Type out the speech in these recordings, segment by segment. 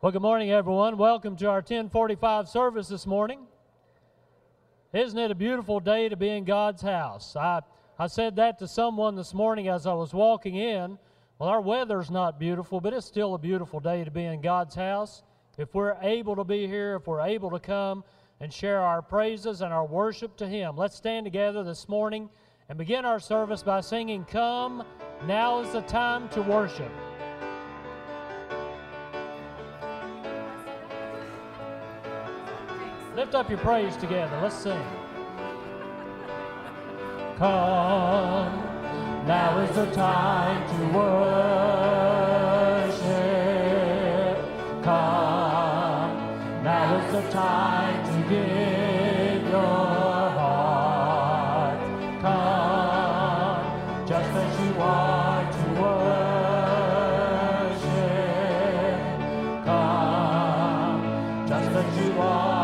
Well, good morning, everyone. Welcome to our 1045 service this morning. Isn't it a beautiful day to be in God's house? I said that to someone this morning as I was walking in. Well, our weather's not beautiful, but it's still a beautiful day to be in God's house. If we're able to be here, if we're able to come and share our praises and our worship to Him. Let's stand together this morning and begin our service by singing, "Come, now is the time to worship." Lift up your praise together. Let's sing. Come, now is the time to worship. Come, now is the time to give your heart. Come, just as you are to worship. Come, just as you are.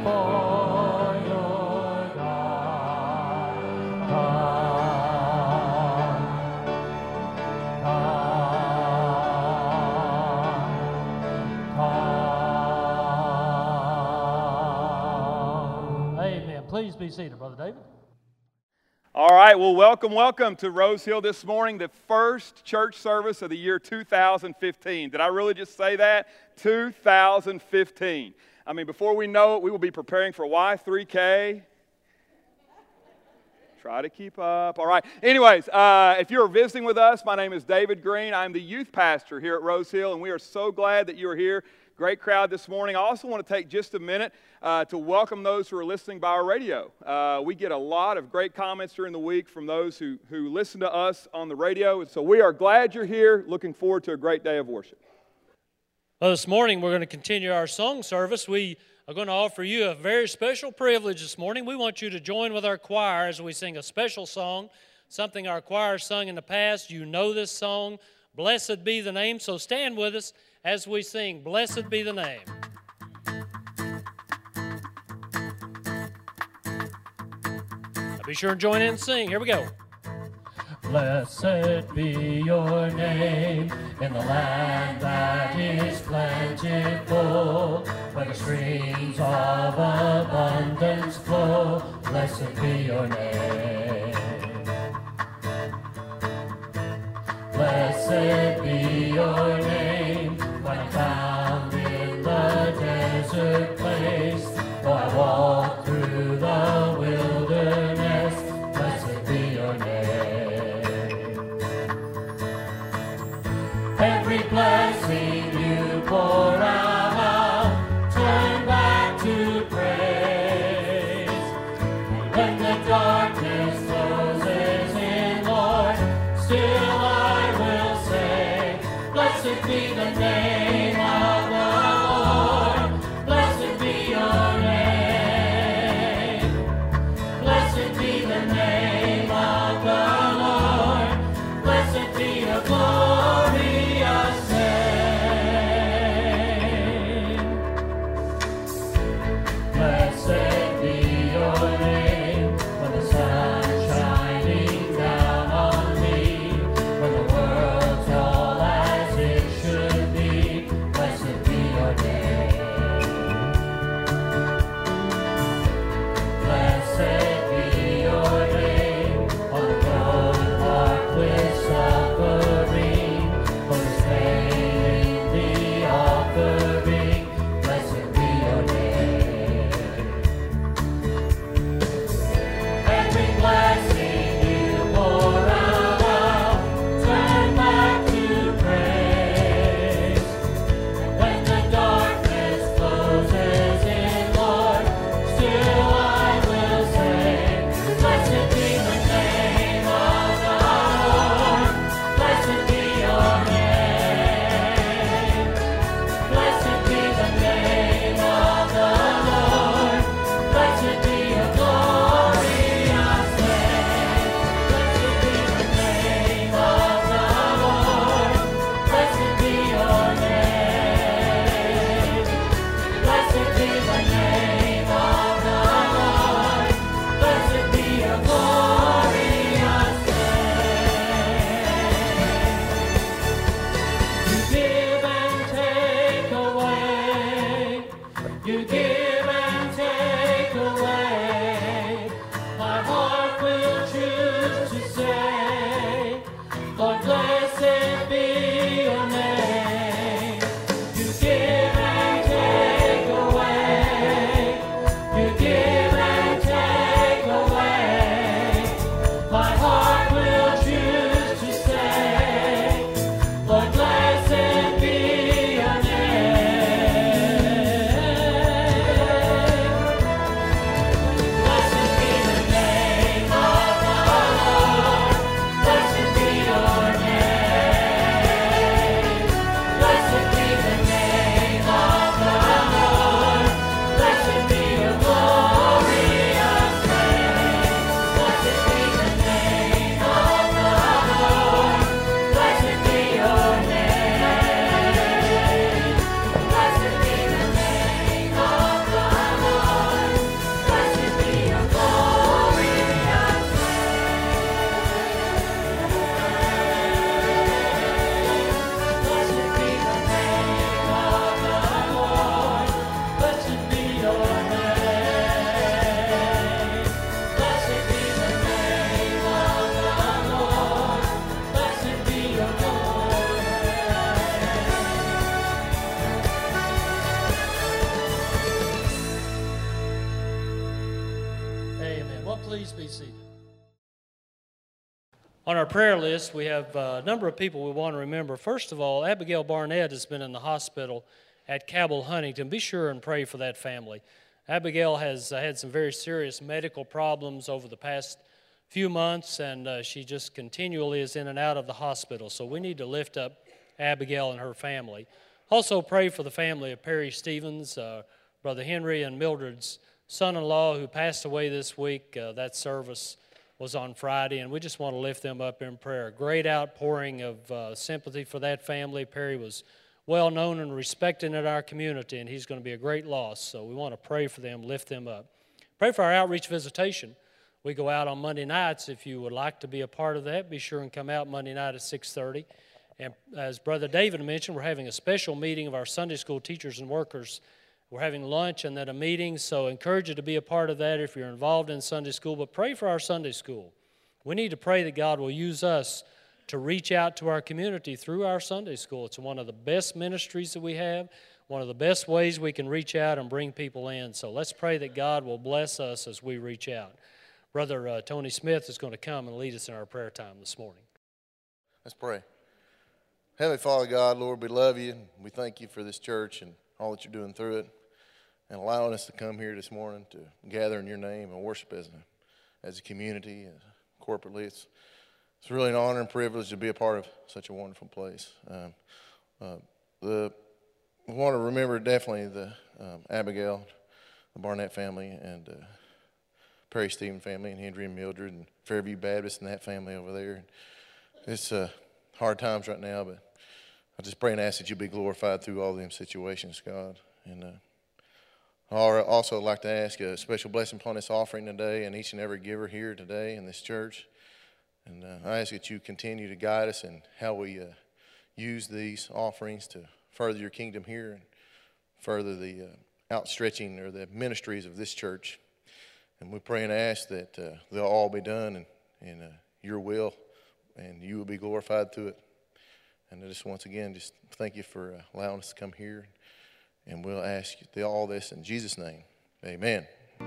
Please be seated, Brother David. All right, well, welcome to Rose Hill this morning, the first church service of the year 2015. Did I really just say that? 2015. I mean, before we know it, we will be preparing for Y3K. Try to keep up. All right. Anyways, if you're visiting with us, my name is David Green. I'm the youth pastor here at Rose Hill, and we are so glad that you are here. Great crowd this morning. I also want to take just a minute to welcome those who are listening by our radio. We get a lot of great comments during the week from those who listen to us on the radio. So we are glad you're here. Looking forward to a great day of worship. Well, this morning we're going to continue our song service. We are going to offer you a very special privilege this morning. We want you to join with our choir as we sing a special song, something our choir sung in the past. You know this song, "Blessed Be the Name." So stand with us as we sing, "Blessed Be the Name." Now be sure and join in and sing. Here we go. Blessed be your name in the land that is plentiful, where the streams of abundance flow. Blessed be your name. Blessed be your name when I'm found in the desert place. Though I walk through the wilderness, blessed be your name. Every blessing you pour out, I'll turn back to praise. When the darkness You give and take away. My heart will choose to say, Lord, blessed be your name. You give and take away. You give and take away. My heart will choose to say, Lord, blessed be your name. Blessed be the name of the Lord. Blessed be your name. Blessed be the name of the Lord. Blessed be your glorious name. Blessed be the name of the Lord. Blessed be your name. Blessed be the name of the Lord. Blessed be your glorious Blessed be the name of the Lord. Blessed be your name. Blessed be the name of the Lord. Blessed be your Amen. Well, please be seated. On our prayer list, we have a number of people we want to remember. First of all, Abigail Barnett has been in the hospital at Cabell Huntington. Be sure and pray for that family. Abigail has had some very serious medical problems over the past few months, and she just continually is in and out of the hospital. So we need to lift up Abigail and her family. Also pray for the family of Perry Stevens, Brother Henry and Mildred's son-in-law who passed away this week. That service was on Friday, and we just want to lift them up in prayer. Great outpouring of sympathy for that family. Perry was well known and respected in our community, and he's going to be a great loss. So we want to pray for them, lift them up. Pray for our outreach visitation. We go out on Monday nights. If you would like to be a part of that, be sure and come out Monday night at 6:30. And as Brother David mentioned, we're having a special meeting of our Sunday school teachers and workers. We're having lunch and then a meeting, so I encourage you to be a part of that if you're involved in Sunday school. But pray for our Sunday school. We need to pray that God will use us to reach out to our community through our Sunday school. It's one of the best ministries that we have, one of the best ways we can reach out and bring people in. So let's pray that God will bless us as we reach out. Brother Tony Smith is going to come and lead us in our prayer time this morning. Let's pray. Heavenly Father God, Lord, we love you, and we thank you for this church and all that you're doing through it, and allowing us to come here this morning to gather in your name and worship as a community, corporately. It's really an honor and privilege to be a part of such a wonderful place. We want to remember definitely the Abigail, the Barnett family, and Perry Stephen family, and Henry and Mildred, and Fairview Baptist and that family over there. It's hard times right now, but I just pray and ask that you be glorified through all them situations, God. And I also like to ask a special blessing upon this offering today and each and every giver here today in this church. And I ask that you continue to guide us in how we use these offerings to further your kingdom here and further the outstretching or the ministries of this church. And we pray and ask that they'll all be done in your will, and you will be glorified through it. And I just once again just thank you for allowing us to come here. And we'll ask you all this in Jesus' name. Amen.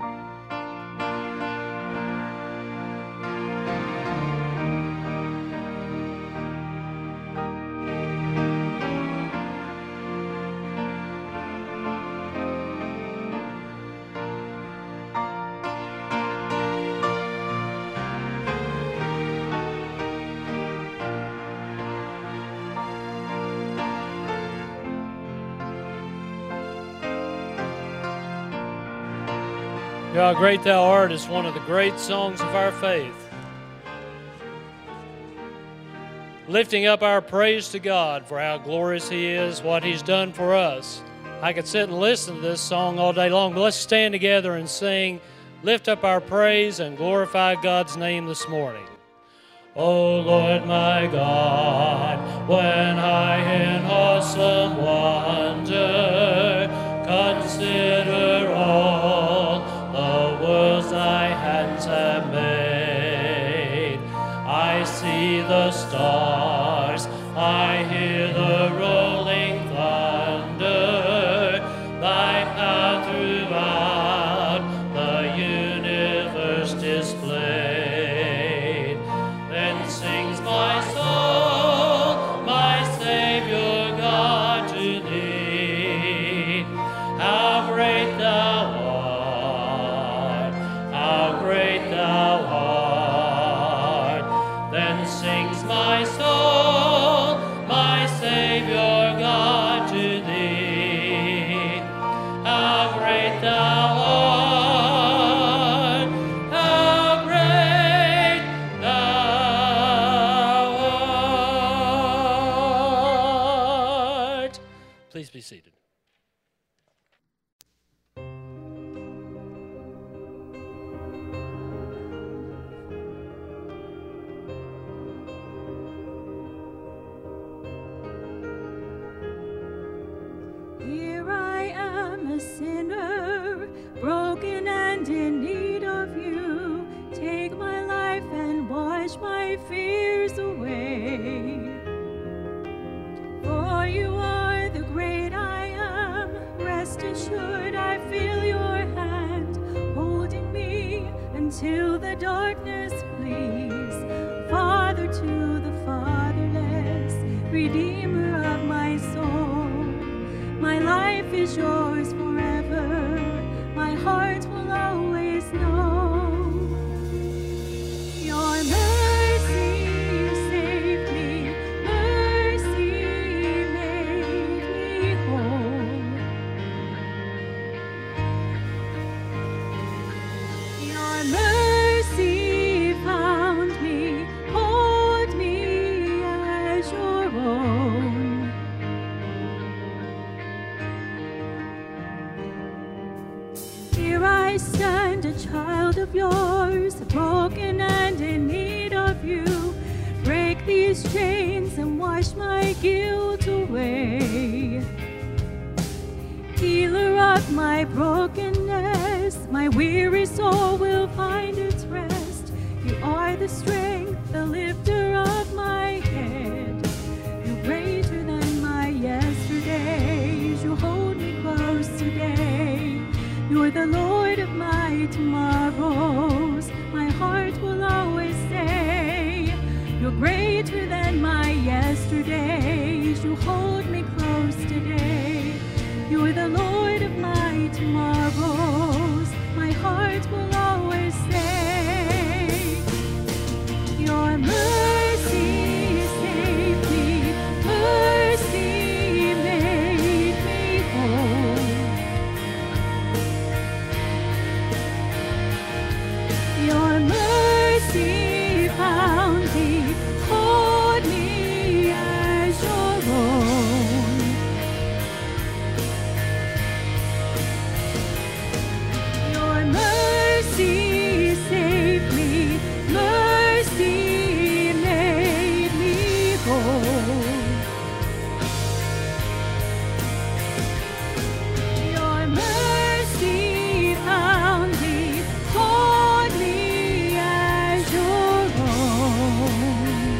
How great thou art is one of the great songs of our faith. Lifting up our praise to God for how glorious He is, what He's done for us. I could sit and listen to this song all day long, but let's stand together and sing, lift up our praise and glorify God's name this morning. O Lord my God, when I in awesome wonder consider a sinner, broken and in need of you. Take my life and wash my fears away. For you are the great I am. Rest assured I feel your hand holding me until the darkness flees. Father to the fatherless, Redeemer of my soul. My life is yours forever. My heart will always know. Your mercy saved me. Mercy made me whole. Your mercy found me. Hold me as your own. Here I stand, a child of yours, broken and in need of you. Break these chains and wash my guilt away. Healer of my brokenness, my weary soul will find its rest. You are the strength, the lifter of my head. You're greater than my yesterdays. You hold me close today. You're the Lord of my tomorrows. My heart will always say, you're greater than my yesterdays. You hold me close today. You're the Lord of my tomorrows. My heart will always say, your mercy saved me. Mercy made me whole. Your mercy found me, hold me as your own. Your mercy saved me, mercy made me whole. Your mercy found me, hold me as your own.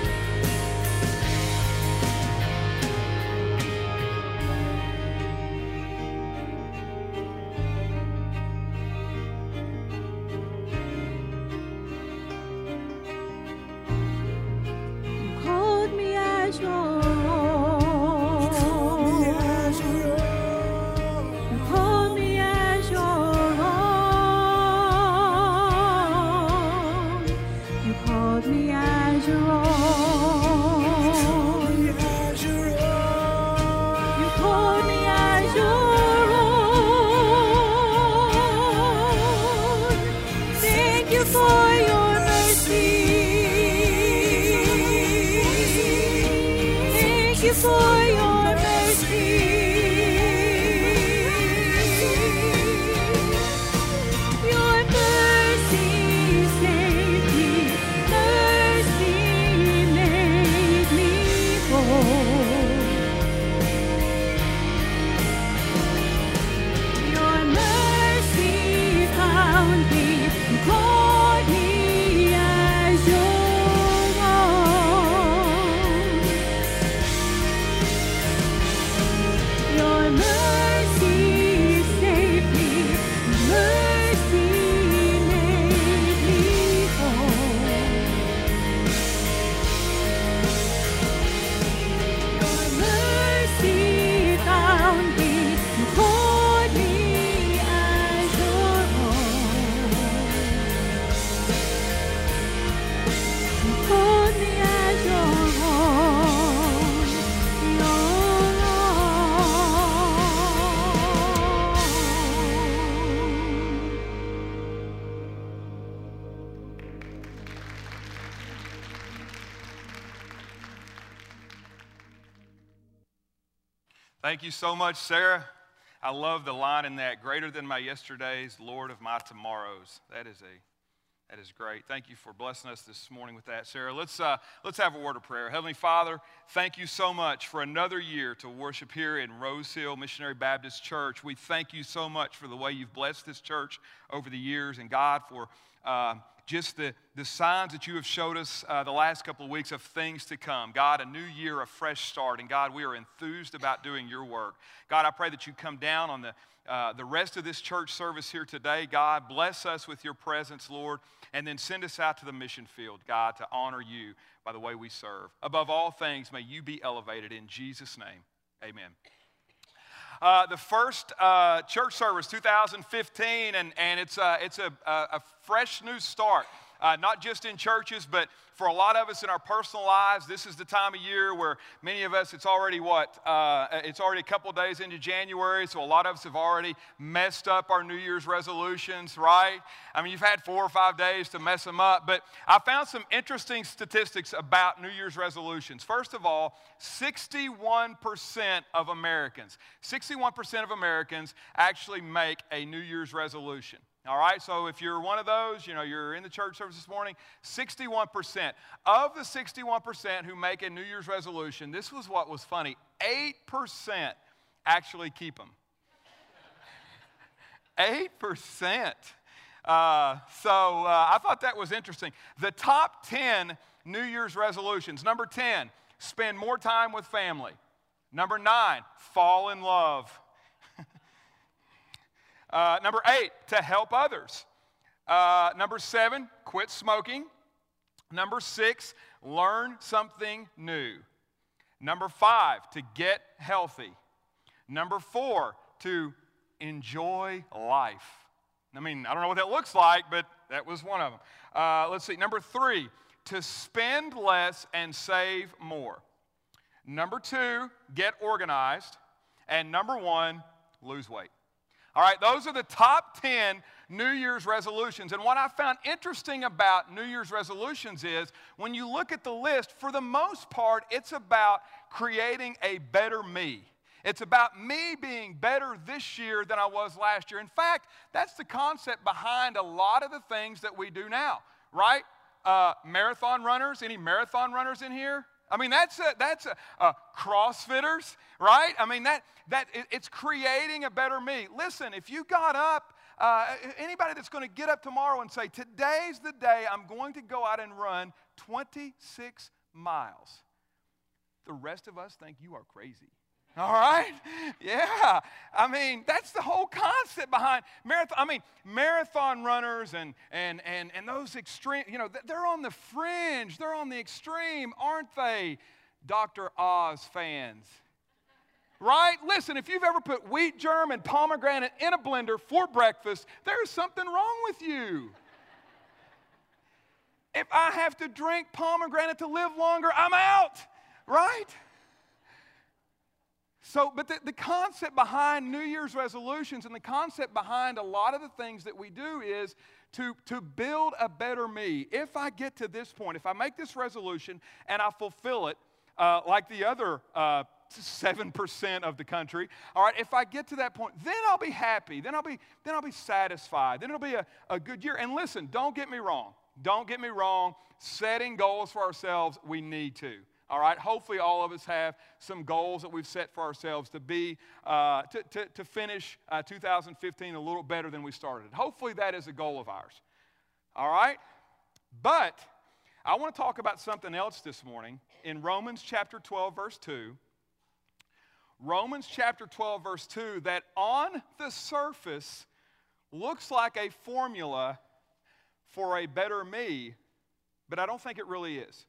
You called me as your own. You called me as your own. You called me as your own. You called me as your own. Thank you for your mercy. Thank you for your mercy. Your mercy saved me. Mercy made me whole. Your mercy found me. You called me as your own. Your mercy saved me. Mercy made me whole. Your mercy found me. You called me as your own. You called me as your own. Your own. Thank you so much, Sarah. I love the line in that, greater than my yesterdays, Lord of my tomorrows. That is a That is great. Thank you for blessing us this morning with that, Sarah. Let's have a word of prayer. Heavenly Father, thank you so much for another year to worship here in Rose Hill Missionary Baptist Church. We thank you so much for the way you've blessed this church over the years, and God, for just the signs that you have showed us the last couple of weeks of things to come. God, a new year, a fresh start, and God, we are enthused about doing your work. God, I pray that you come down on the rest of this church service here today. God, bless us with your presence, Lord, and then send us out to the mission field, God, to honor you by the way we serve. Above all things, may you be elevated in Jesus' name. Amen. The first church service, 2015, and it's a fresh new start. Not just in churches, but for a lot of us in our personal lives. This is the time of year where many of us, it's already it's already a couple days into January, so a lot of us have already messed up our New Year's resolutions, right? I mean, you've had 4 or 5 days to mess them up, but I found some interesting statistics about New Year's resolutions. First of all, 61% of Americans actually make a New Year's resolution. All right, so if you're one of those, you're in the church service this morning, 61%. Of the 61% who make a New Year's resolution, this was what was funny, 8% actually keep them. 8%. I thought that was interesting. The top 10 New Year's resolutions. Number 10, spend more time with family. Number 9, fall in love. Number 8, to help others. Number 7, quit smoking. Number 6, learn something new. Number 5, to get healthy. Number 4, to enjoy life. I mean, I don't know what that looks like, but that was one of them. Let's see. Number 3, to spend less and save more. Number 2, get organized. And number 1, lose weight. All right, those are the top 10 New Year's resolutions. And what I found interesting about New Year's resolutions is when you look at the list, for the most part, it's about creating a better me. It's about me being better this year than I was last year. In fact, that's the concept behind a lot of the things that we do now, right? Marathon runners, any marathon runners in here? I mean, that's CrossFitters, right? I mean, it's creating a better me. Listen, if you got up, anybody that's going to get up tomorrow and say, today's the day I'm going to go out and run 26 miles, the rest of us think you are crazy. All right? Yeah. I mean, that's the whole concept behind marathon. I mean, marathon runners and those extreme, they're on the fringe. They're on the extreme, aren't they, Dr. Oz fans? Right? Listen, if you've ever put wheat germ and pomegranate in a blender for breakfast, there's something wrong with you. If I have to drink pomegranate to live longer, I'm out. Right? So, but the concept behind New Year's resolutions and the concept behind a lot of the things that we do is to build a better me. If I get to this point, if I make this resolution and I fulfill it, like the other 7% of the country, all right, if I get to that point, then I'll be happy. Then I'll be satisfied. Then it'll be a good year. And listen, don't get me wrong. Don't get me wrong. Setting goals for ourselves, we need to. All right, hopefully all of us have some goals that we've set for ourselves to be, to finish 2015 a little better than we started. Hopefully that is a goal of ours. All right, but I want to talk about something else this morning in Romans chapter 12, verse 2. Romans chapter 12, verse 2, that on the surface looks like a formula for a better me, but I don't think it really is.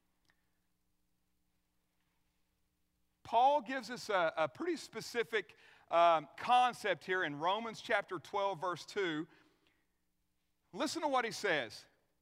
Paul gives us a pretty specific concept here in Romans chapter 12, verse 2. Listen to what he says.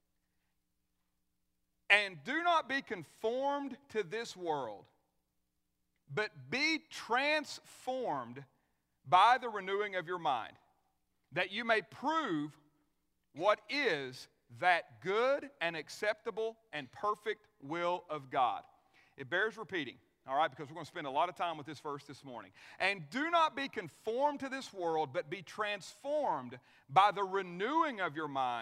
And do not be conformed to this world, but be transformed by the renewing of your mind, that you may prove what is that good and acceptable and perfect will of God. It bears repeating. All right, because we're going to spend a lot of time with this verse this morning. And do not be conformed to this world, but be transformed by the renewing of your mind,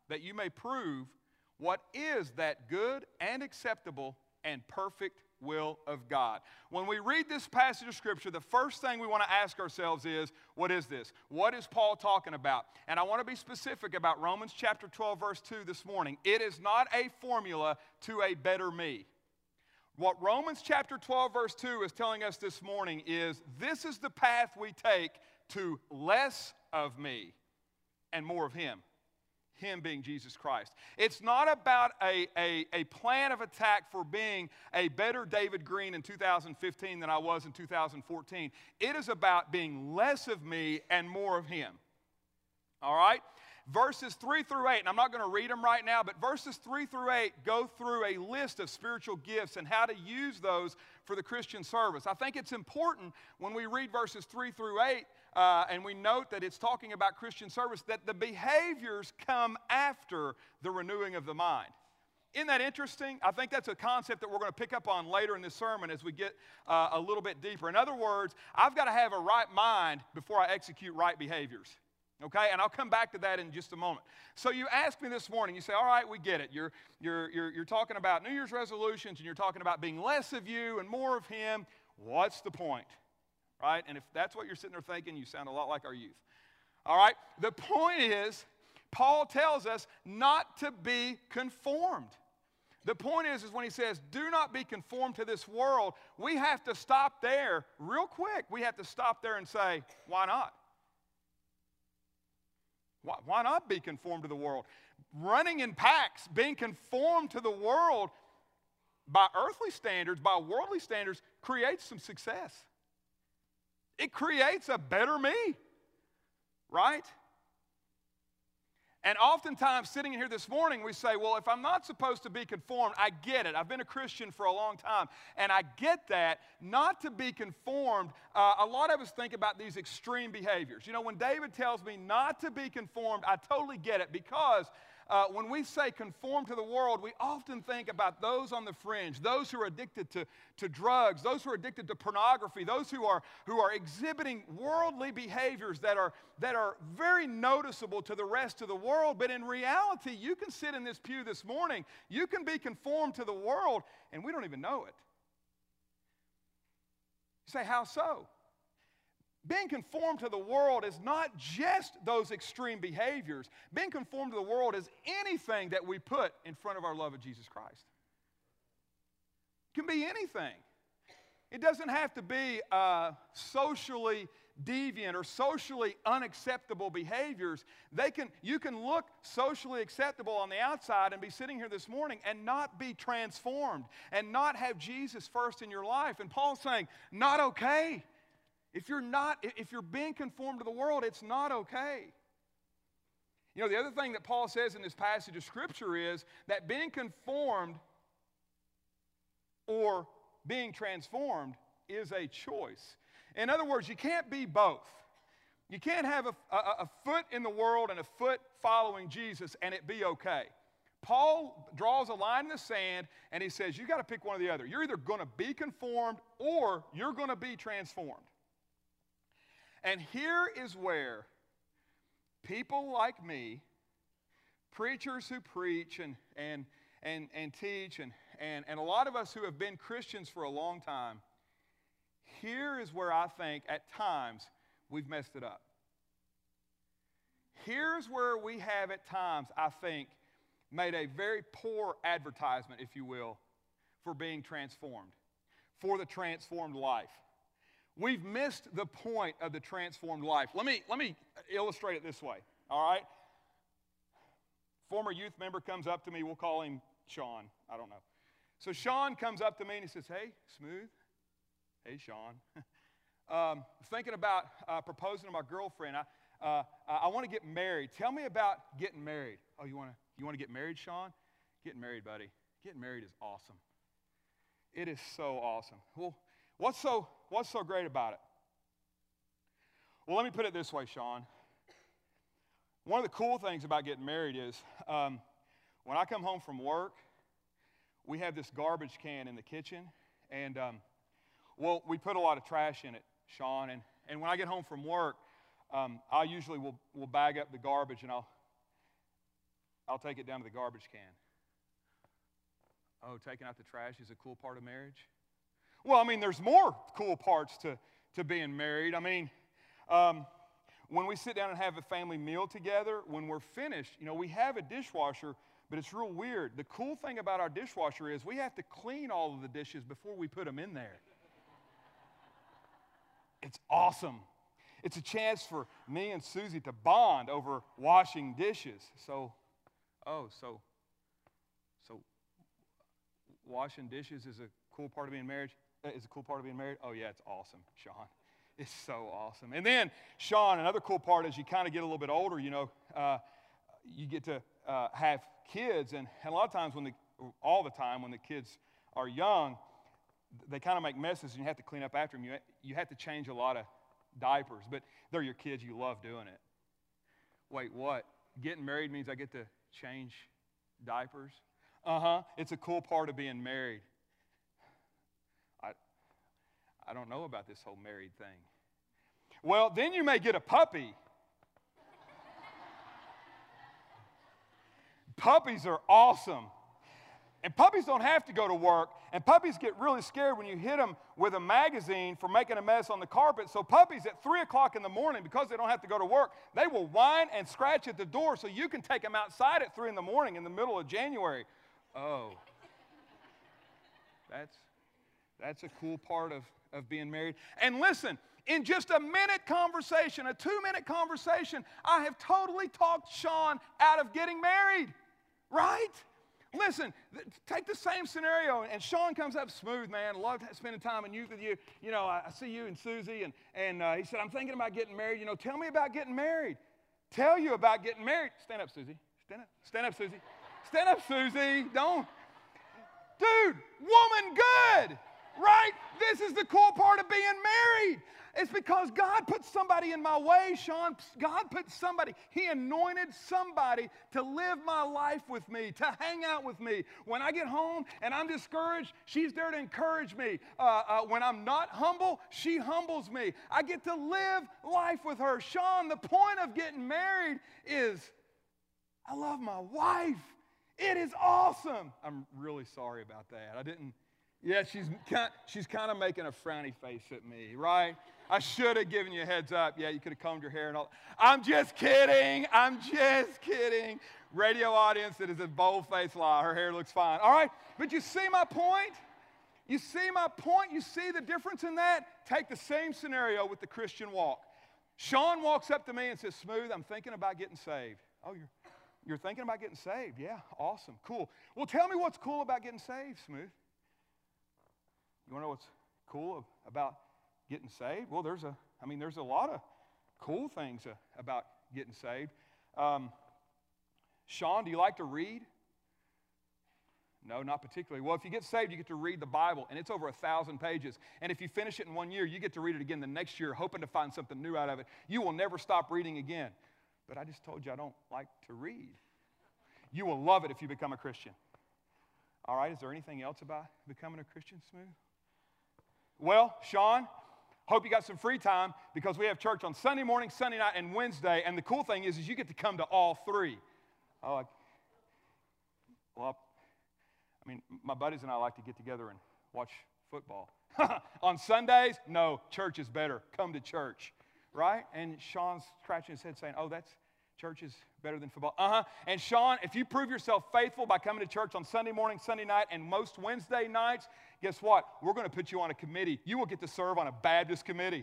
that you may prove what is that good and acceptable and perfect will of God. When we read this passage of Scripture, the first thing we want to ask ourselves is, what is this? What is Paul talking about? And I want to be specific about Romans chapter 12, verse 2 this morning. It is not a formula to a better me. What Romans chapter 12, verse 2 is telling us this morning is, this is the path we take to less of me and more of Him. Him being Jesus Christ. It's not about a plan of attack for being a better David Green in 2015 than I was in 2014. It is about being less of me and more of Him. All right? Verses 3 through 8, and I'm not going to read them right now, but verses 3 through 8 go through a list of spiritual gifts and how to use those for the Christian service. I think it's important when we read verses 3 through 8 and we note that it's talking about Christian service, that the behaviors come after the renewing of the mind. Isn't that interesting? I think that's a concept that we're going to pick up on later in this sermon as we get a little bit deeper. In other words, I've got to have a right mind before I execute right behaviors. Okay, and I'll come back to that in just a moment. So you asked me this morning, you say, all right, we get it. You're talking about New Year's resolutions and you're talking about being less of you and more of Him. What's the point? Right? And if that's what you're sitting there thinking, you sound a lot like our youth. All right? The point is, Paul tells us not to be conformed. The point is when he says, do not be conformed to this world, we have to stop there real quick. We have to stop there and say, why not? Why not be conformed to the world? Running in packs, being conformed to the world by earthly standards, by worldly standards, creates some success. It creates a better me, right? And oftentimes, sitting in here this morning, we say, well, if I'm not supposed to be conformed, I get it. I've been a Christian for a long time, and I get that. Not to be conformed, a lot of us think about these extreme behaviors. You know, when David tells me not to be conformed, I totally get it, because when we say conform to the world, we often think about those on the fringe, those who are addicted to drugs, those who are addicted to pornography, those who are exhibiting worldly behaviors that are very noticeable to the rest of the world. But in reality, you can sit in this pew this morning, you can be conformed to the world, and we don't even know it. You say, how so? Being conformed to the world is not just those extreme behaviors. Being conformed to the world is anything that we put in front of our love of Jesus Christ. It can be anything. It doesn't have to be socially deviant or socially unacceptable behaviors. You can look socially acceptable on the outside and be sitting here this morning and not be transformed and not have Jesus first in your life. And Paul's saying, not okay. If you're being conformed to the world, it's not okay. You know, the other thing that Paul says in this passage of Scripture is that being conformed or being transformed is a choice. In other words, you can't be both. You can't have a foot in the world and a foot following Jesus and it be okay. Paul draws a line in the sand and he says, you've got to pick one or the other. You're either going to be conformed or you're going to be transformed. And here is where people like me, preachers who preach and teach, and a lot of us who have been Christians for a long time, here is where I think at times we've messed it up. Here's where we have at times, I think, made a very poor advertisement, if you will, for being transformed, for the transformed life. We've missed the point of the transformed life. Let me illustrate it this way, all right? Former youth member comes up to me. We'll call him Sean. I don't know. So Sean comes up to me and he says, hey, Smooth. Hey, Sean. Thinking about proposing to my girlfriend. I want to get married. Tell me about getting married. Oh, you want to get married, Sean? Getting married, buddy. Getting married is awesome. It is so awesome. Well, what's so great about it? Well, let me put it this way, Sean. One of the cool things about getting married is when I come home from work, we have this garbage can in the kitchen, and well, we put a lot of trash in it, Sean, and when I get home from work, I usually will bag up the garbage, and I'll take it down to the garbage can. Oh, taking out the trash is a cool part of marriage? Well, I mean, there's more cool parts to being married. I mean, when we sit down and have a family meal together, when we're finished, we have a dishwasher, but it's real weird. The cool thing about our dishwasher is we have to clean all of the dishes before we put them in there. It's awesome. It's a chance for me and Susie to bond over washing dishes. So washing dishes is a cool part of being married? Oh, yeah, it's awesome, Sean. It's so awesome. And then, Sean, another cool part is you kind of get a little bit older, you get to have kids. And a lot of times, all the time when the kids are young, they kind of make messes and you have to clean up after them. You have to change a lot of diapers, but they're your kids. You love doing it. Wait, what? Getting married means I get to change diapers? It's a cool part of being married. I don't know about this whole married thing. Well, then you may get a puppy. Puppies are awesome. And puppies don't have to go to work. And puppies get really scared when you hit them with a magazine for making a mess on the carpet. So puppies at 3 o'clock in the morning, because they don't have to go to work, they will whine and scratch at the door so you can take them outside at 3 in the morning in the middle of January. Oh, that's a cool part of being married. And listen, in just a 2-minute conversation, I have totally talked Sean out of getting married, right? Listen, take the same scenario, and Sean comes up smooth, man. Loved spending time in youth with you. I see you and Susie, and he said, I'm thinking about getting married. Tell me about getting married. Tell you about getting married. Stand up, Susie. Stand up. Stand up, Susie. Stand up, Susie. Don't. Dude, woman, good. Right? This is the cool part of being married. It's because God put somebody in my way, Sean. God put somebody. He anointed somebody to live my life with me, to hang out with me. When I get home and I'm discouraged, she's there to encourage me. When I'm not humble, she humbles me. I get to live life with her. Sean, the point of getting married is I love my wife. It is awesome. I'm really sorry about that. I didn't. Yeah, she's kind of making a frowny face at me, right? I should have given you a heads up. Yeah, you could have combed your hair and all. I'm just kidding. Radio audience, it is a bold-faced lie. Her hair looks fine. All right, but you see my point? You see my point? You see the difference in that? Take the same scenario with the Christian walk. Sean walks up to me and says, Smooth, I'm thinking about getting saved. Oh, you're thinking about getting saved? Yeah, awesome, cool. Well, tell me what's cool about getting saved, Smooth. You want to know what's cool about getting saved? Well, there's a lot of cool things about getting saved. Sean, do you like to read? No, not particularly. Well, if you get saved, you get to read the Bible, and it's over 1,000 pages. And if you finish it in 1 year, you get to read it again the next year, hoping to find something new out of it. You will never stop reading again. But I just told you I don't like to read. You will love it if you become a Christian. All right, is there anything else about becoming a Christian, Smooth? Well, Sean, hope you got some free time because we have church on Sunday morning, Sunday night, and Wednesday. And the cool thing is you get to come to all three. My buddies and I like to get together and watch football. On Sundays, no, church is better. Come to church, right? And Sean's scratching his head saying, church is better than football. And Sean, if you prove yourself faithful by coming to church on Sunday morning, Sunday night, and most Wednesday nights, guess what? We're going to put you on a committee. You will get to serve on a Baptist committee.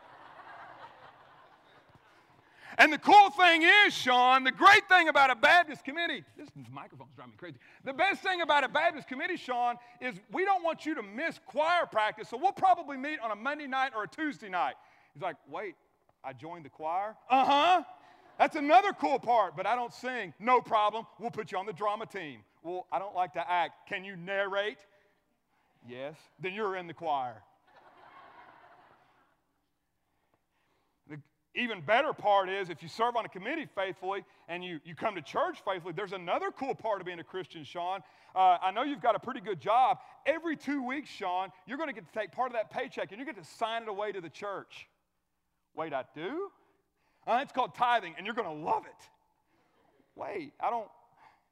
And the cool thing is, Sean, the great thing about a Baptist committee, this microphone's driving me crazy. The best thing about a Baptist committee, Sean, is we don't want you to miss choir practice, so we'll probably meet on a Monday night or a Tuesday night. He's like, wait, I joined the choir? That's another cool part, but I don't sing. No problem. We'll put you on the drama team. Well, I don't like to act. Can you narrate? Yes. Then you're in the choir. The even better part is if you serve on a committee faithfully and you come to church faithfully, there's another cool part of being a Christian, Sean. I know you've got a pretty good job. Every 2 weeks, Sean, you're going to get to take part of that paycheck and you get to sign it away to the church. Wait, I do? It's called tithing, and you're going to love it. Wait,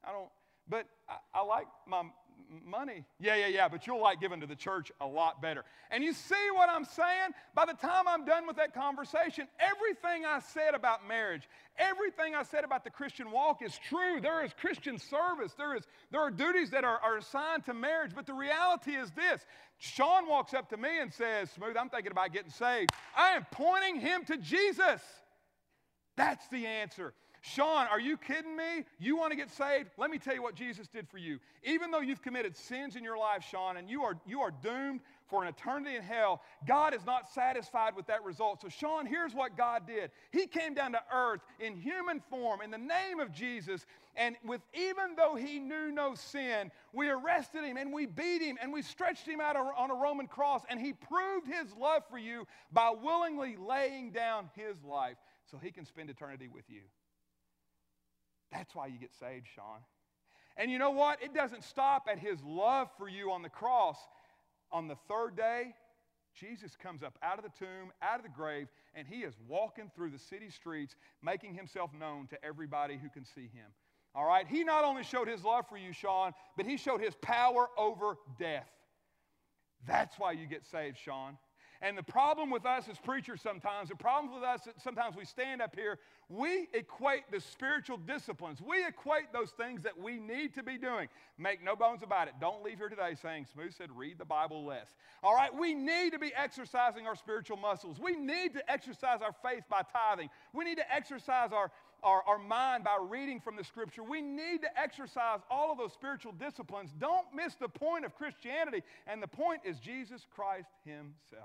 But I like my money. Yeah, but you'll like giving to the church a lot better. And you see what I'm saying? By the time I'm done with that conversation, everything I said about marriage, everything I said about the Christian walk is true. There is Christian service. There are duties that are assigned to marriage. But the reality is this. Sean walks up to me and says, Smooth, I'm thinking about getting saved. I am pointing him to Jesus. That's the answer. Sean, are you kidding me? You want to get saved? Let me tell you what Jesus did for you. Even though you've committed sins in your life, Sean, and you are doomed for an eternity in hell, God is not satisfied with that result. So, Sean, here's what God did. He came down to earth in human form in the name of Jesus, and even though he knew no sin, we arrested him and we beat him and we stretched him out on a Roman cross, and he proved his love for you by willingly laying down his life so he can spend eternity with you. That's why you get saved, Sean. And you know what? It doesn't stop at his love for you on the cross. On the third day, Jesus comes up out of the tomb, out of the grave, and he is walking through the city streets, making himself known to everybody who can see him. All right? He not only showed his love for you, Sean, but he showed his power over death. That's why you get saved, Sean. And the problem with us as preachers sometimes, the problem with us, sometimes we stand up here, we equate the spiritual disciplines. We equate those things that we need to be doing. Make no bones about it. Don't leave here today saying, Smooth said, read the Bible less. All right, we need to be exercising our spiritual muscles. We need to exercise our faith by tithing. We need to exercise our mind by reading from the Scripture. We need to exercise all of those spiritual disciplines. Don't miss the point of Christianity, and the point is Jesus Christ himself.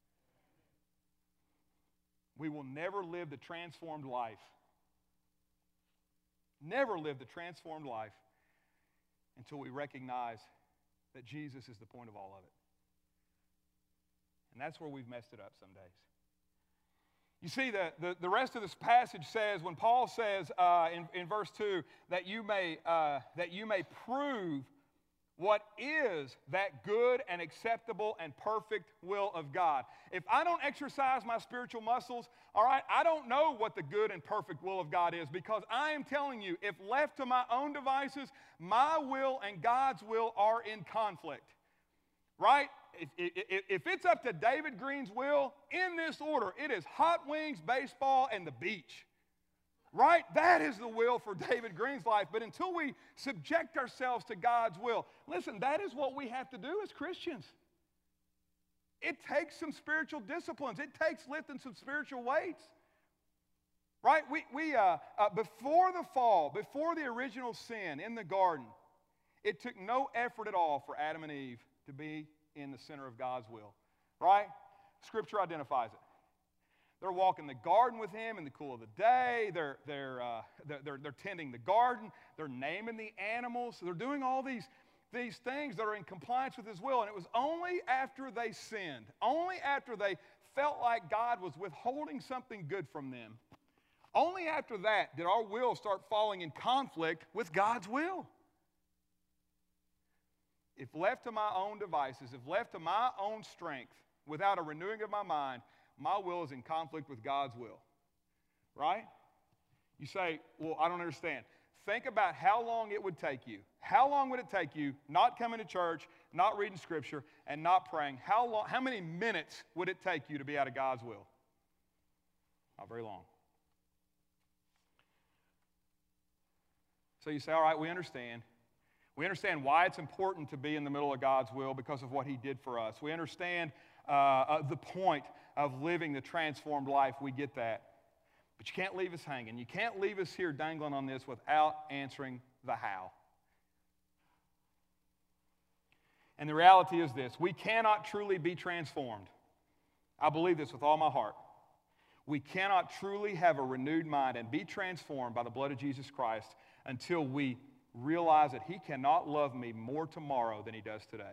We will never live the transformed life. Never live the transformed life until we recognize that Jesus is the point of all of it. And that's where we've messed it up some days. You see, the rest of this passage says, when Paul says in verse 2, that you may prove what is that good and acceptable and perfect will of God. If I don't exercise my spiritual muscles, all right, I don't know what the good and perfect will of God is, because I am telling you, if left to my own devices, my will and God's will are in conflict. Right? If it's up to David Green's will, in this order, it is hot wings, baseball, and the beach. Right? That is the will for David Green's life. But until we subject ourselves to God's will, listen, that is what we have to do as Christians. It takes some spiritual disciplines. It takes lifting some spiritual weights. Right? Before the fall, before the original sin in the garden, it took no effort at all for Adam and Eve to be in the center of God's will. Right? Scripture identifies it. They're walking the garden with him in the cool of the day. They're tending the garden. They're naming the animals. They're doing all these things that are in compliance with his will. And it was only after they sinned, only after they felt like God was withholding something good from them, only after that did our will start falling in conflict with God's will. If left to my own devices, if left to my own strength, without a renewing of my mind, my will is in conflict with God's will, right? You say, well, I don't understand. Think about how long it would take you. How long would it take you not coming to church, not reading Scripture, and not praying? How many minutes would it take you to be out of God's will? Not very long. So you say, all right, we understand. We understand why it's important to be in the middle of God's will because of what he did for us. We understand the point of living the transformed life. We get that. But you can't leave us hanging. You can't leave us here dangling on this without answering the how. And the reality is this: we cannot truly be transformed. I believe this with all my heart. We cannot truly have a renewed mind and be transformed by the blood of Jesus Christ until we realize that he cannot love me more tomorrow than he does today.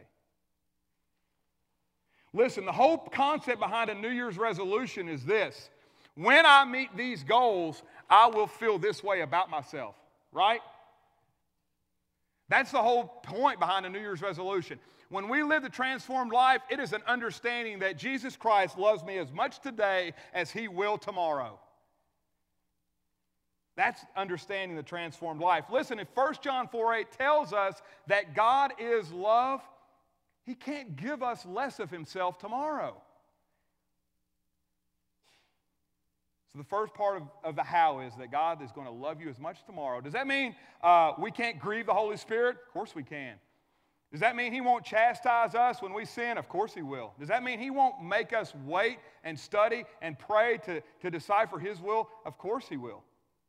Listen, the whole concept behind a New Year's resolution is this: when I meet these goals, I will feel this way about myself, right? That's the whole point behind a New Year's resolution. When we live the transformed life, it is an understanding that Jesus Christ loves me as much today as he will tomorrow. That's understanding the transformed life. Listen, if 1 John 4:8 tells us that God is love, He can't give us less of Himself tomorrow. So the first part of the how is that God is going to love you as much tomorrow. Does that mean we can't grieve the Holy Spirit? Of course we can. Does that mean He won't chastise us when we sin? Of course He will. Does that mean He won't make us wait and study and pray to decipher His will? Of course He will.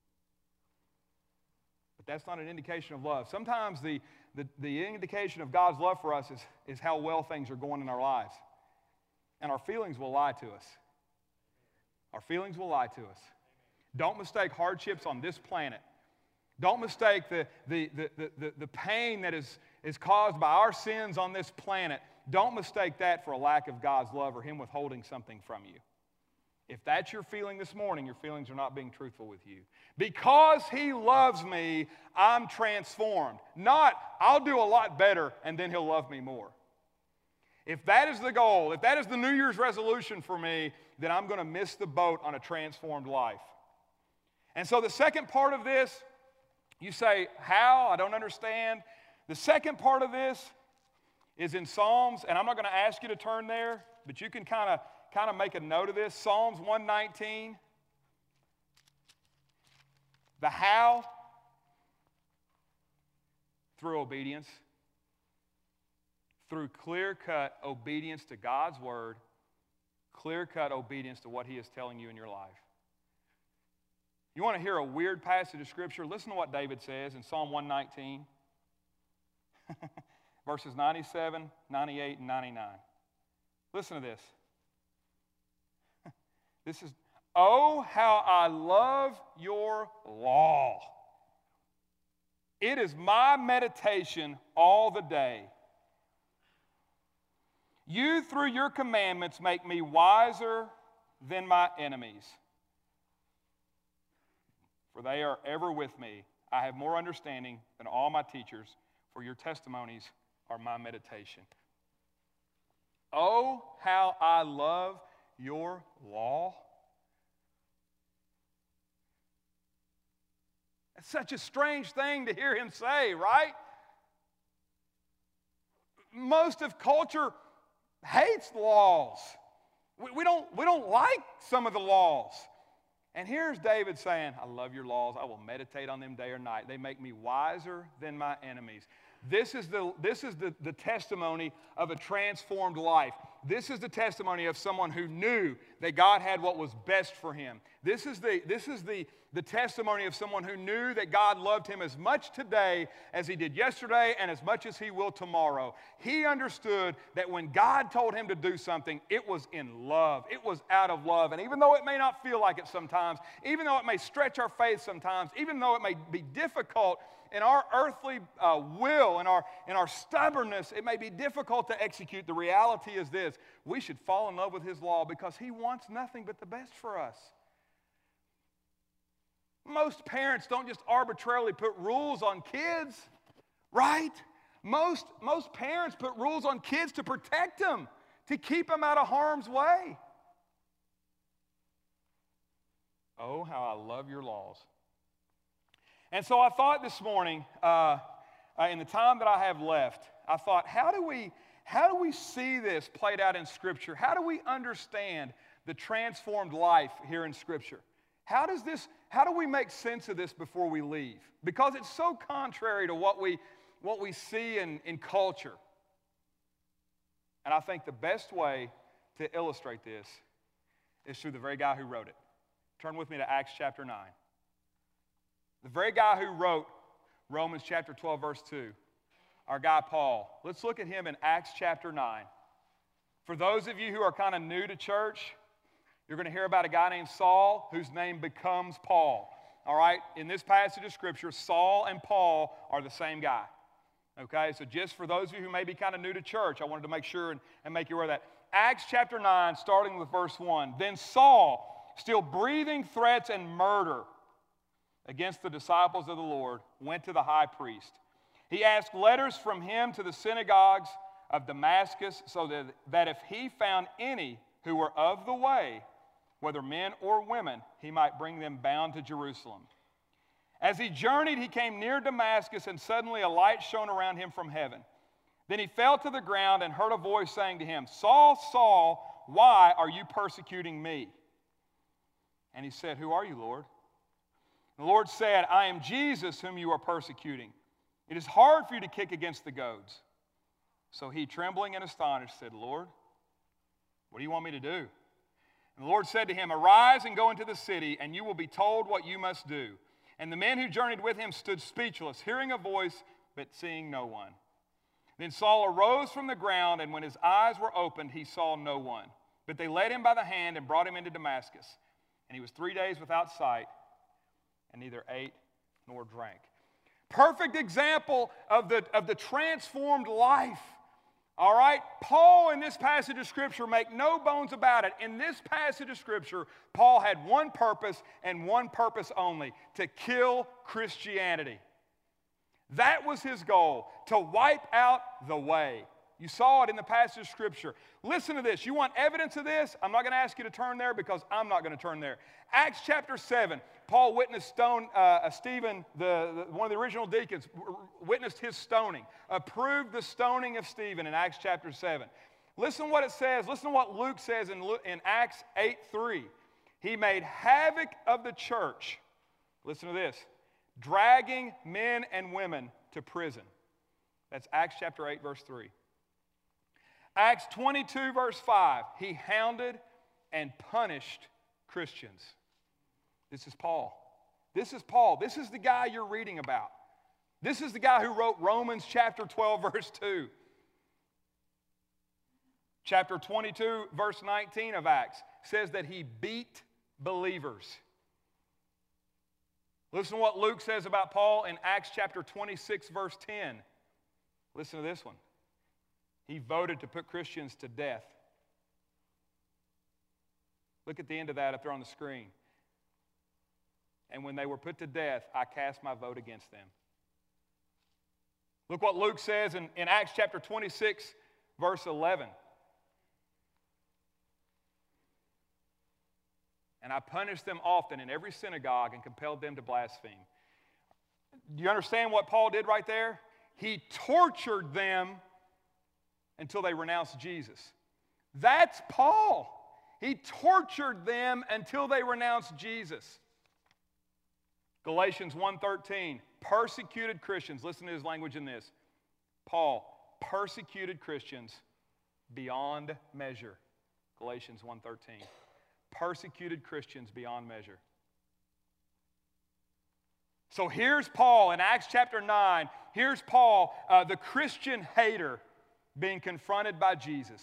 But that's not an indication of love. Sometimes the indication of God's love for us is how well things are going in our lives. And our feelings will lie to us. Our feelings will lie to us. Don't mistake hardships on this planet. Don't mistake the pain that is caused by our sins on this planet. Don't mistake that for a lack of God's love or Him withholding something from you. If that's your feeling this morning, your feelings are not being truthful with you. Because He loves me, I'm transformed. Not, I'll do a lot better and then He'll love me more. If that is the goal, if that is the New Year's resolution for me, then I'm going to miss the boat on a transformed life. And so the second part of this, you say, how? I don't understand. The second part of this is in Psalms, and I'm not going to ask you to turn there, but you can kind of make a note of this. Psalms 119. The how? Through obedience. Through clear-cut obedience to God's word, clear-cut obedience to what He is telling you in your life. You want to hear a weird passage of Scripture? Listen to what David says in Psalm 119, verses 97, 98, and 99. Listen to this. This is, oh, how I love your law. It is my meditation all the day. You, through your commandments, make me wiser than my enemies. For they are ever with me. I have more understanding than all my teachers, for your testimonies are my meditation. Oh, how I love your law. It's such a strange thing to hear him say, right? Most of culture hates laws. We don't like some of the laws. And here's David saying, I love your laws. I will meditate on them day or night. They make me wiser than my enemies. This is the testimony of a transformed life. This is the testimony of someone who knew that God had what was best for him. This is the testimony of someone who knew that God loved him as much today as He did yesterday and as much as He will tomorrow. He understood that when God told him to do something, it was in love. It was out of love. And even though it may not feel like it sometimes, even though it may stretch our faith sometimes, even though it may be difficult in our earthly will, in our stubbornness, it may be difficult to execute. The reality is this: we should fall in love with His law because He wants nothing but the best for us. Most parents don't just arbitrarily put rules on kids, right? Most parents put rules on kids to protect them, to keep them out of harm's way. Oh, how I love your laws. And so I thought this morning, in the time that I have left, I thought, how do we see this played out in Scripture? How do we understand the transformed life here in Scripture? How do we make sense of this before we leave? Because it's so contrary to what we see in culture. And I think the best way to illustrate this is through the very guy who wrote it. Turn with me to Acts chapter 9. The very guy who wrote Romans chapter 12, verse 2, our guy Paul. Let's look at him in Acts chapter 9. For those of you who are kind of new to church, you're going to hear about a guy named Saul whose name becomes Paul. All right? In this passage of Scripture, Saul and Paul are the same guy. Okay? So just for those of you who may be kind of new to church, I wanted to make sure and make you aware of that. Acts chapter 9, starting with verse 1. Then Saul, still breathing threats and murder against the disciples of the Lord, went to the high priest. He asked letters from him to the synagogues of Damascus, so that if he found any who were of the way, whether men or women, he might bring them bound to Jerusalem. As he journeyed, he came near Damascus, and suddenly a light shone around him from heaven. Then he fell to the ground and heard a voice saying to him, Saul, Saul, why are you persecuting me? And he said, Who are you, Lord? The Lord said, I am Jesus whom you are persecuting. It is hard for you to kick against the goads. So he, trembling and astonished, said, Lord, what do you want me to do? And the Lord said to him, Arise and go into the city, and you will be told what you must do. And the men who journeyed with him stood speechless, hearing a voice, but seeing no one. Then Saul arose from the ground, and when his eyes were opened, he saw no one. But they led him by the hand and brought him into Damascus. And he was 3 days without sight, and neither ate nor drank. Perfect example of the transformed life. All right? Paul, in this passage of Scripture, make no bones about it. In this passage of Scripture, Paul had one purpose and one purpose only: to kill Christianity. That was his goal, to wipe out the way. You saw it in the passage of Scripture. Listen to this. You want evidence of this? I'm not going to ask you to turn there because I'm not going to turn there. Acts chapter 7, Paul witnessed Stephen, one of the original deacons, witnessed his stoning, approved the stoning of Stephen in Acts chapter 7. Listen to what it says. Listen to what Luke says in Acts 8:3. He made havoc of the church. Listen to this. Dragging men and women to prison. That's Acts chapter 8, verse 3. Acts 22, verse 5. He hounded and punished Christians. This is Paul. This is Paul. This is the guy you're reading about. This is the guy who wrote Romans chapter 12, verse 2. Chapter 22, verse 19 of Acts says that he beat believers. Listen to what Luke says about Paul in Acts chapter 26, verse 10. Listen to this one. He voted to put Christians to death. Look at the end of that up there on the screen. And when they were put to death, I cast my vote against them. Look what Luke says in Acts chapter 26, verse 11. And I punished them often in every synagogue and compelled them to blaspheme. Do you understand what Paul did right there? He tortured them until they renounced Jesus. That's Paul. He tortured them until they renounced Jesus. Galatians 1:13, persecuted Christians. Listen to his language in this. Paul persecuted Christians beyond measure. Galatians 1:13. Persecuted Christians beyond measure. So here's Paul in Acts chapter 9. Here's Paul, the Christian hater, being confronted by Jesus.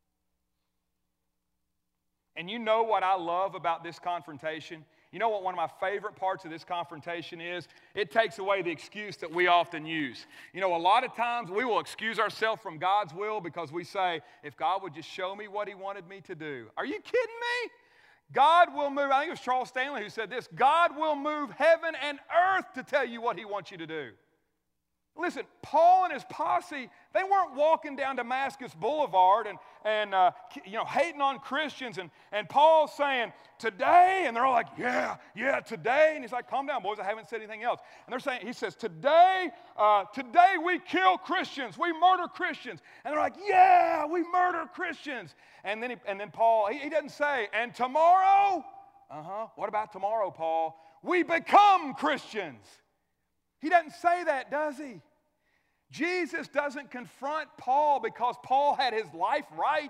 And you know what I love about this confrontation? You know what one of my favorite parts of this confrontation is? It takes away the excuse that we often use. You know, a lot of times we will excuse ourselves from God's will because we say, if God would just show me what He wanted me to do. Are you kidding me? God will move, I think it was Charles Stanley who said this, God will move heaven and earth to tell you what He wants you to do. Listen, Paul and his posse, they weren't walking down Damascus Boulevard and hating on Christians. And Paul's saying, today, and they're all like, yeah, today. And he's like, calm down, boys, I haven't said anything else. And they're saying, he says, today we kill Christians, we murder Christians. And they're like, yeah, we murder Christians. And then Paul, he doesn't say, and tomorrow? What about tomorrow, Paul? We become Christians. He doesn't say that, does he? Jesus doesn't confront Paul because Paul had his life right.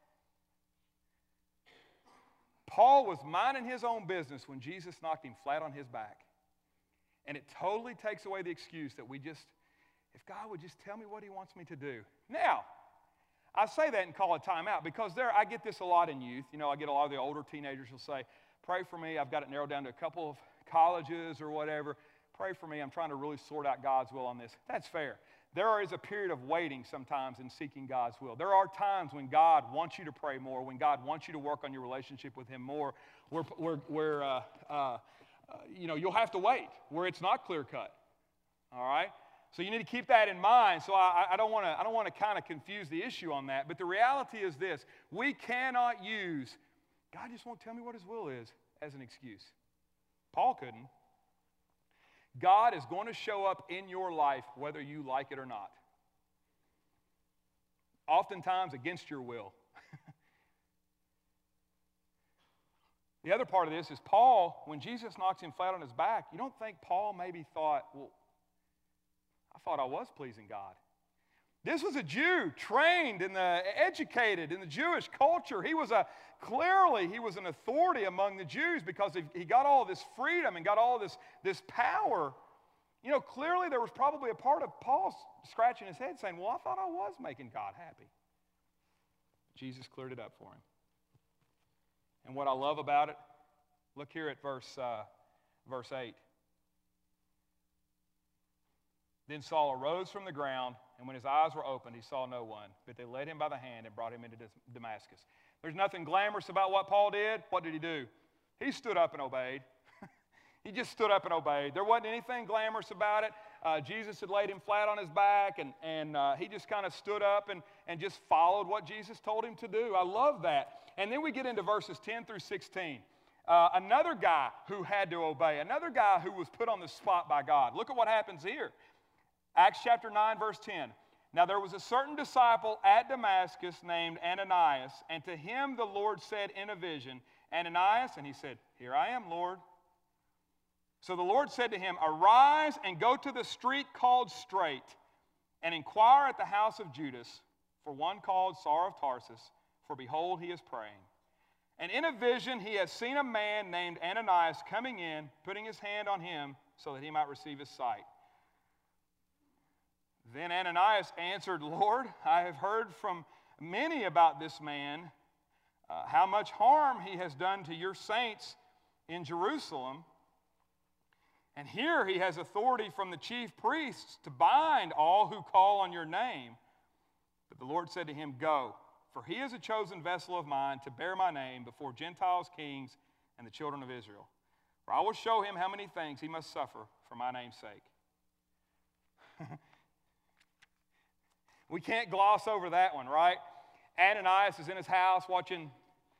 Paul was minding his own business when Jesus knocked him flat on his back. And it totally takes away the excuse that if God would just tell me what He wants me to do. Now, I say that and call a timeout because I get this a lot in youth. You know, I get a lot of the older teenagers who say, pray for me. I've got it narrowed down to a couple of colleges or whatever. Pray for me. I'm trying to really sort out God's will on this. That's fair. There is a period of waiting sometimes in seeking God's will. There are times when God wants you to pray more, when God wants you to work on your relationship with Him more, where you'll have to wait, where it's not clear cut. All right? So you need to keep that in mind. So I don't want to kind of confuse the issue on that. But the reality is this: we cannot use God just won't tell me what His will is as an excuse. Paul couldn't. God is going to show up in your life whether you like it or not. Oftentimes against your will. The other part of this is Paul, when Jesus knocks him flat on his back, you don't think Paul maybe thought, well, I thought I was pleasing God. This was a Jew trained educated in the Jewish culture. Clearly he was an authority among the Jews because he got all this freedom and got all this power. You know, clearly there was probably a part of Paul scratching his head saying, well, I thought I was making God happy. Jesus cleared it up for him. And what I love about it, look here at verse 8. Then Saul arose from the ground, and when his eyes were opened, he saw no one. But they led him by the hand and brought him into Damascus. There's nothing glamorous about what Paul did. What did he do? He stood up and obeyed. He just stood up and obeyed. There wasn't anything glamorous about it. Jesus had laid him flat on his back, and he just kind of stood up and just followed what Jesus told him to do. I love that. And then we get into verses 10 through 16. Another guy who had to obey, another guy who was put on the spot by God. Look at what happens here. Acts chapter 9, verse 10. Now there was a certain disciple at Damascus named Ananias, and to him the Lord said in a vision, Ananias, and he said, Here I am, Lord. So the Lord said to him, Arise and go to the street called Straight, and inquire at the house of Judas for one called Saul of Tarsus, for behold, he is praying. And in a vision he has seen a man named Ananias coming in, putting his hand on him so that he might receive his sight. Then Ananias answered, Lord, I have heard from many about this man, how much harm he has done to your saints in Jerusalem. And here he has authority from the chief priests to bind all who call on your name. But the Lord said to him, Go, for he is a chosen vessel of mine to bear my name before Gentiles, kings, and the children of Israel. For I will show him how many things he must suffer for my name's sake. We can't gloss over that one, right? Ananias is in his house watching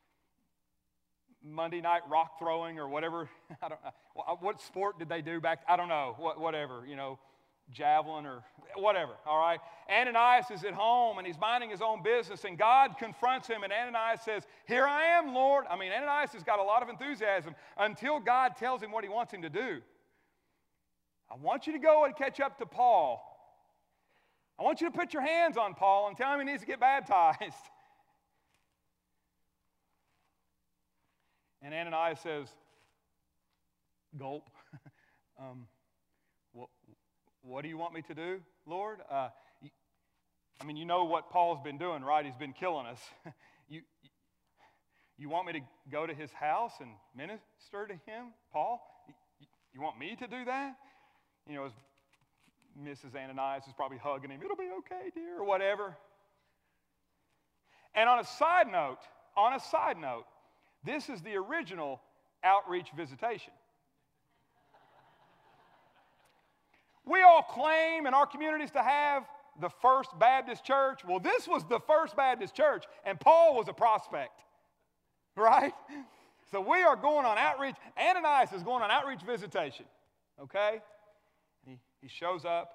Monday night rock throwing or whatever. I don't know. What sport did they do back? I don't know. Whatever, javelin or whatever, all right? Ananias is at home and he's minding his own business, and God confronts him, and Ananias says, Here I am, Lord. I mean, Ananias has got a lot of enthusiasm until God tells him what he wants him to do. I want you to go and catch up to Paul. I want you to put your hands on Paul and tell him he needs to get baptized. And Ananias says, Gulp. What do you want me to do, Lord? You know what Paul's been doing, right? He's been killing us. You want me to go to his house and minister to him, Paul? You want me to do that? As Mrs. Ananias is probably hugging him, it'll be okay, dear, or whatever. And on a side note, this is the original outreach visitation. We all claim in our communities to have the First Baptist Church. Well, this was the First Baptist Church, and Paul was a prospect, right? So we are going on outreach. Ananias is going on outreach visitation, okay? He shows up.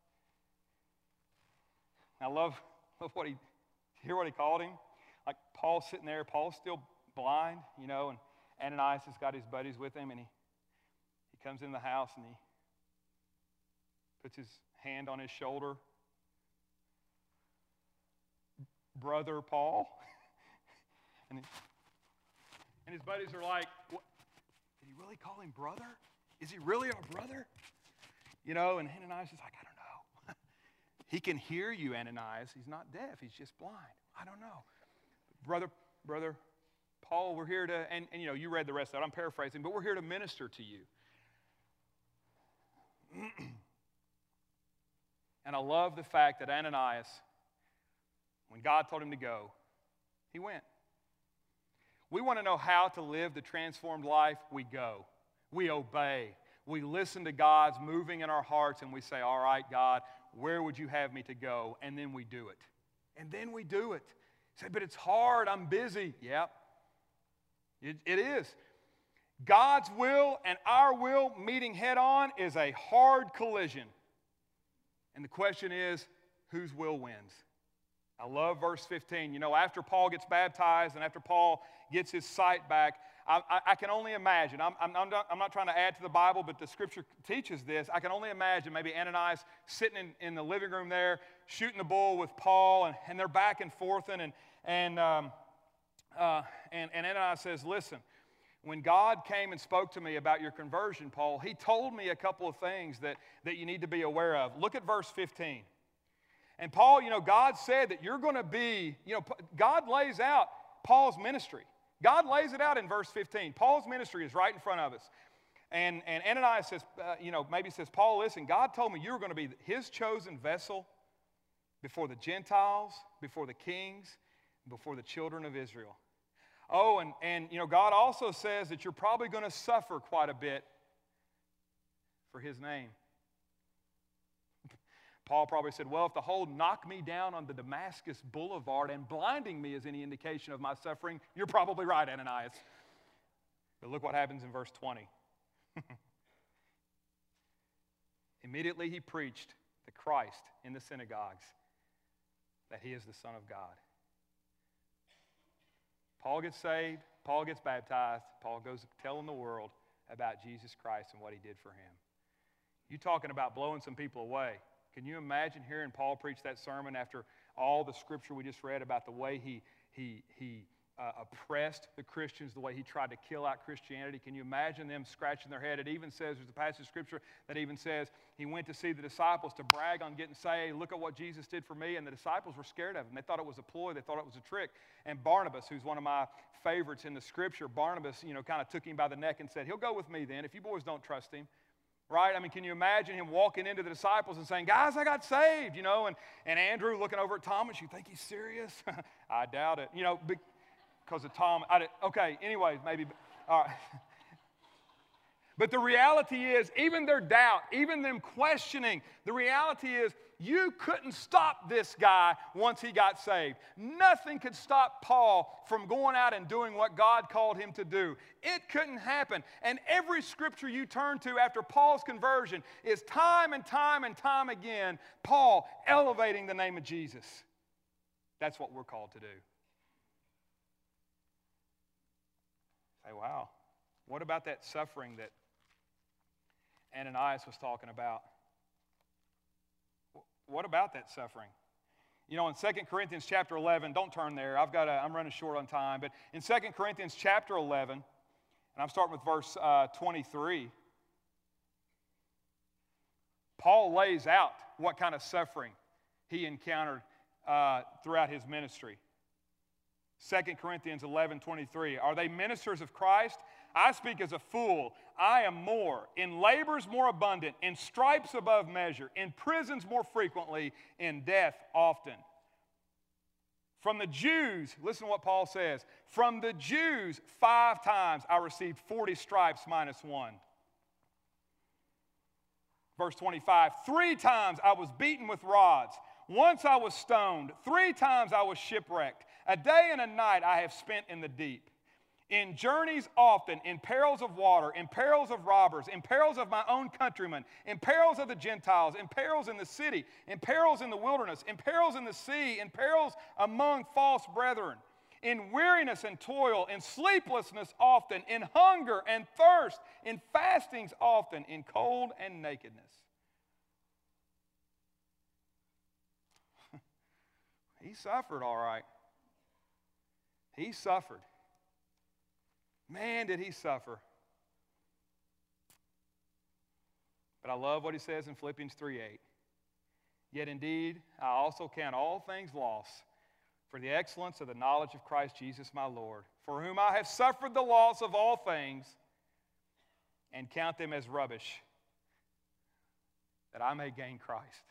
I love hear what he called him? Like Paul's sitting there. Paul's still blind, and Ananias has got his buddies with him, and he comes in the house and he puts his hand on his shoulder. Brother Paul. and his buddies are like, what? Did he really call him brother? Is he really our brother? And Ananias is like, I don't know. He can hear you, Ananias. He's not deaf. He's just blind. I don't know. Brother Paul, we're here to, and you read the rest of it. I'm paraphrasing, but we're here to minister to you. And I love the fact that Ananias, when God told him to go, he went. We want to know how to live the transformed life. We go. We obey. We listen to God's moving in our hearts, and we say, all right, God, where would you have me to go? And then we do it. And then we do it. Say, but it's hard. I'm busy. Yep. It is. God's will and our will meeting head on on is a hard collision. And the question is, whose will wins? I love verse 15. You know, after Paul gets baptized and after Paul gets his sight back, I can only imagine. I'm not trying to add to the Bible, but the Scripture teaches this. I can only imagine maybe Ananias sitting in the living room there, shooting the bull with Paul, and they're back and forth. And Ananias says, listen, when God came and spoke to me about your conversion, Paul, he told me a couple of things that you need to be aware of. Look at verse 15. And Paul, you know, God said that you're going to be, you know, God lays out Paul's ministry. God lays it out in verse 15. Paul's ministry is right in front of us. And Ananias says, maybe says, Paul, listen, God told me you were going to be his chosen vessel before the Gentiles, before the kings, before the children of Israel. Oh, and you know, God also says that you're probably going to suffer quite a bit for his name. Paul probably said, well, if the whole knock me down on the Damascus boulevard and blinding me is any indication of my suffering, you're probably right, Ananias. But look what happens in verse 20. Immediately he preached the Christ in the synagogues, that he is the Son of God. Paul gets saved, Paul gets baptized, Paul goes telling the world about Jesus Christ and what he did for him. You talking about blowing some people away. Can you imagine hearing Paul preach that sermon after all the scripture we just read about the way he oppressed the Christians, the way he tried to kill out Christianity? Can you imagine them scratching their head? It even says, there's a passage of scripture that even says he went to see the disciples to brag on getting saved. Look at what Jesus did for me. And the disciples were scared of him. They thought it was a ploy. They thought it was a trick. And Barnabas, who's one of my favorites in the scripture, Barnabas, you know, kind of took him by the neck and said, he'll go with me then if you boys don't trust him. Right? I mean, can you imagine him walking into the disciples and saying, guys, I got saved, you know, and Andrew looking over at Thomas, you think he's serious? I doubt it, you know, because of Tom. Okay, anyways, maybe, all right. But the reality is, even their doubt, even them questioning, the reality is you couldn't stop this guy once he got saved. Nothing could stop Paul from going out and doing what God called him to do. It couldn't happen. And every scripture you turn to after Paul's conversion is time and time and time again, Paul elevating the name of Jesus. That's what we're called to do. Say, wow, what about that suffering that Ananias was talking about? What about that suffering? You know, in 2 Corinthians chapter 11, don't turn there. I'm running short on time. But in 2 Corinthians chapter 11, and I'm starting with verse 23, Paul lays out what kind of suffering he encountered throughout his ministry. 2 Corinthians 11:23. Are they ministers of Christ? I speak as a fool. I am more. In labors more abundant, in stripes above measure, in prisons more frequently, in death often. From the Jews, listen to what Paul says. From the Jews, 5 times I received 40 stripes minus 1. Verse 25. 3 times I was beaten with rods. Once I was stoned. 3 times I was shipwrecked. A day and a night I have spent in the deep. In journeys often, in perils of water, in perils of robbers, in perils of my own countrymen, in perils of the Gentiles, in perils in the city, in perils in the wilderness, in perils in the sea, in perils among false brethren, in weariness and toil, in sleeplessness often, in hunger and thirst, in fastings often, in cold and nakedness. He suffered, all right. He suffered. Man, did he suffer. But I love what he says in Philippians 3:8. Yet indeed, I also count all things loss for the excellence of the knowledge of Christ Jesus my Lord, for whom I have suffered the loss of all things and count them as rubbish, that I may gain Christ.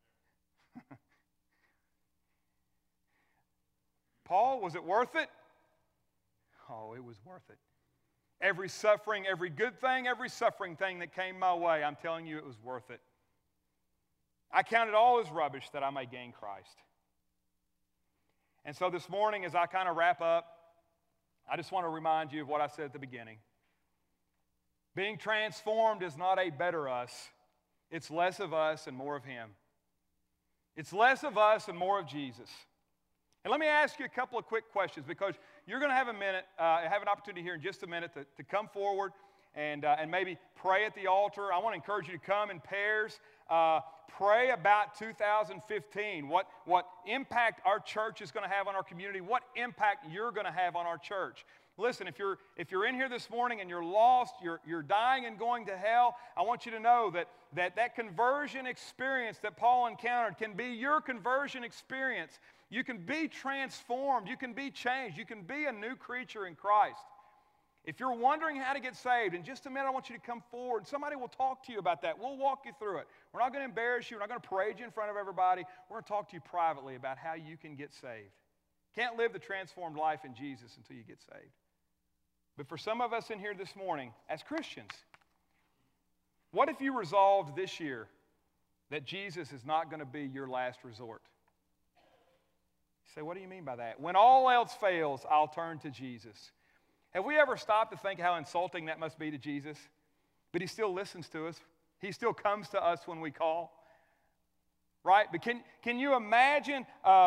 Paul, was it worth it? Oh, it was worth it. Every suffering, every good thing, every suffering thing that came my way, I'm telling you it was worth it. I count it all as rubbish that I may gain Christ. And so this morning, as I kind of wrap up, I just want to remind you of what I said at the beginning. Being transformed is not a better us. It's less of us and more of Him. It's less of us and more of Jesus. And let me ask you a couple of quick questions, because you're going to have an opportunity here in just a minute to come forward and maybe pray at the altar. I want to encourage you to come in pairs. Pray about 2015, what impact our church is going to have on our community, what impact you're going to have on our church. Listen, if you're in here this morning and you're lost, you're dying and going to hell, I want you to know that conversion experience that Paul encountered can be your conversion experience. You can be transformed. You can be changed. You can be a new creature in Christ. If you're wondering how to get saved, in just a minute I want you to come forward. Somebody will talk to you about that. We'll walk you through it. We're not going to embarrass you. We're not going to parade you in front of everybody. We're going to talk to you privately about how you can get saved. Can't live the transformed life in Jesus until you get saved. But for some of us in here this morning, as Christians, what if you resolved this year that Jesus is not going to be your last resort? You say, what do you mean by that? When all else fails, I'll turn to Jesus. Have we ever stopped to think how insulting that must be to Jesus? But He still listens to us. He still comes to us when we call. Right? But can you imagine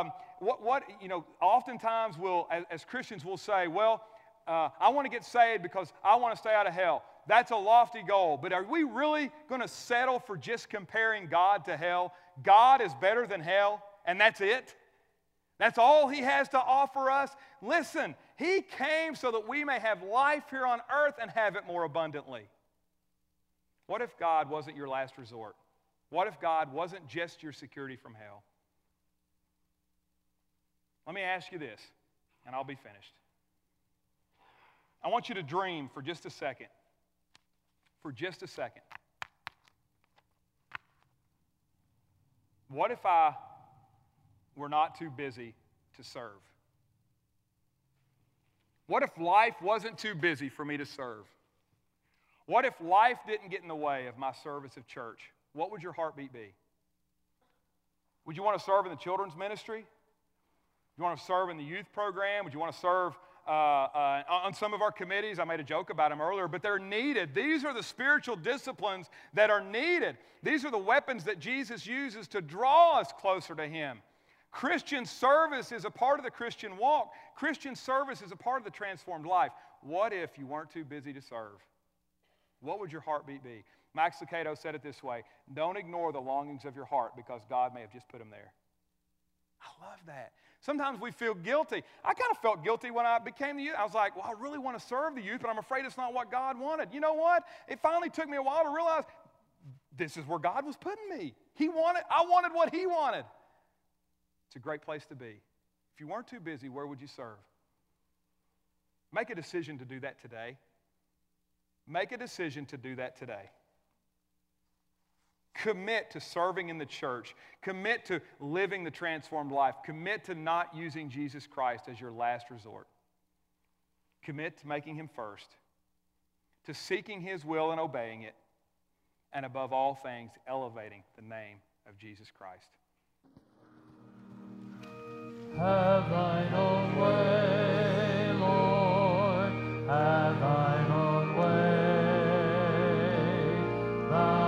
oftentimes as Christians we'll say, well, I want to get saved because I want to stay out of hell. That's a lofty goal. But are we really going to settle for just comparing God to hell? God is better than hell, and that's it? That's all He has to offer us? Listen, He came so that we may have life here on earth and have it more abundantly. What if God wasn't your last resort? What if God wasn't just your security from hell? Let me ask you this, and I'll be finished. I want you to dream for just a second. For just a second. What if I were not too busy to serve? What if life wasn't too busy for me to serve? What if life didn't get in the way of my service of church? What would your heartbeat be? Would you want to serve in the children's ministry? Would you want to serve in the youth program? Would you want to serve on some of our committees? I made a joke about them earlier, but they're needed. These are the spiritual disciplines that are needed. These are the weapons that Jesus uses to draw us closer to Him. Christian service is a part of the Christian walk. Christian service is a part of the transformed life. What if you weren't too busy to serve? What would your heartbeat be? Max Lucado said it this way: don't ignore the longings of your heart because God may have just put them there. I love that. Sometimes we feel guilty. I kind of felt guilty when I became the youth. I was like, well, I really want to serve the youth, but I'm afraid it's not what God wanted. You know what? It finally took me a while to realize this is where God was putting me. I wanted what He wanted. It's a great place to be. If you weren't too busy, where would you serve? Make a decision to do that today. Make a decision to do that today. Commit to serving in the church. Commit to living the transformed life. Commit to not using Jesus Christ as your last resort. Commit to making Him first, to seeking His will and obeying it, and above all things, elevating the name of Jesus Christ. Have thine own way, Lord, have thine own way.